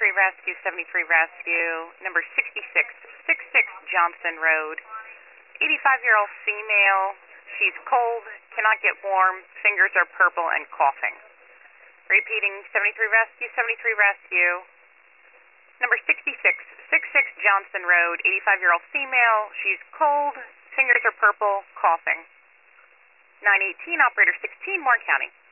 Rescue, 73 Rescue, number 6666 Johnson Road. 85-year-old female. She's cold, cannot get warm, fingers are purple and coughing. Repeating, 73 Rescue, 73 Rescue. Number 6666 Johnson Road, 85-year-old female. She's cold, fingers are purple, coughing. 918, operator 16, Warren County.